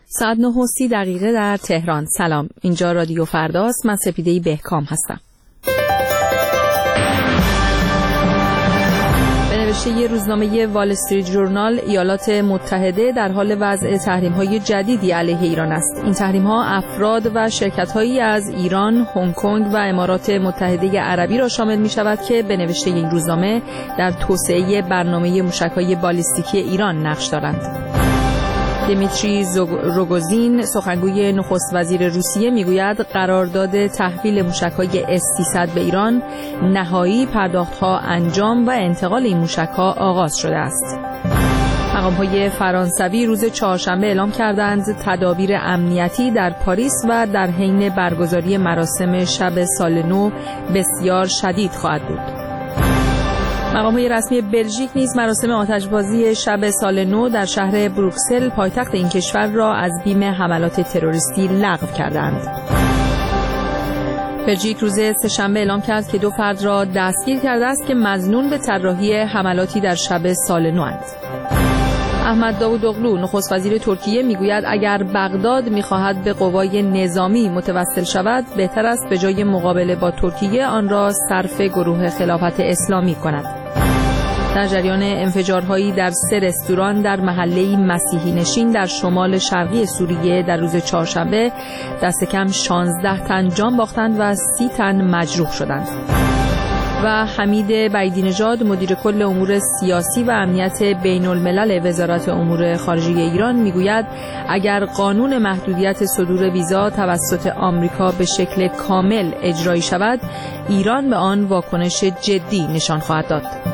ساعت 9:30 در تهران. سلام، اینجا رادیو فرداست. من سپیده بهکام هستم. به نوشته روزنامه وال استریت ژورنال، ایالات متحده در حال وضع تحریم‌های جدیدی علیه ایران است. این تحریم‌ها افراد و شرکت‌هایی از ایران، هنگ کنگ و امارات متحده عربی را شامل می‌شود که به نوشته این روزنامه در توسعه برنامه موشک‌های بالیستیکی ایران نقش دارند. دیمیتری روگوزین، سخنگوی نخست وزیر روسیه، میگوید قرارداد تحویل موشک‌های S-300 به ایران نهایی، پرداخت‌ها انجام و انتقال این موشک‌ها آغاز شده است. مقام‌های فرانسوی روز چهارشنبه اعلام کردند تدابیر امنیتی در پاریس و در حین برگزاری مراسم شب سال نو بسیار شدید خواهد بود. مقام‌های رسمی بلژیک نیز مراسم آتشبازی شب سال نو در شهر بروکسل، پایتخت این کشور، را از بیم حملات تروریستی لغو کردند. بلژیک روز سه‌شنبه اعلام کرد که 2 فرد را دستگیر کرده است که مظنون به طراحی حملاتی در شب سال نو اند. احمد داوودوغلو، نخست وزیر ترکیه، میگوید اگر بغداد می‌خواهد به قوای نظامی متوسل شود، بهتر است به جای مقابله با ترکیه آن را صرف گروه خلافت اسلامی کند. در جریان انفجارهایی در 3 رستوران در محله مسیحی نشین در شمال شرقی سوریه در روز چهارشنبه، دست کم 16 تن جان باختند و 30 تن مجروح شدند. و حمید بعیدی‌نژاد، مدیر کل امور سیاسی و امنیت بین الملل وزارت امور خارجه ایران، میگوید اگر قانون محدودیت صدور ویزا توسط آمریکا به شکل کامل اجرایی شود، ایران به آن واکنش جدی نشان خواهد داد.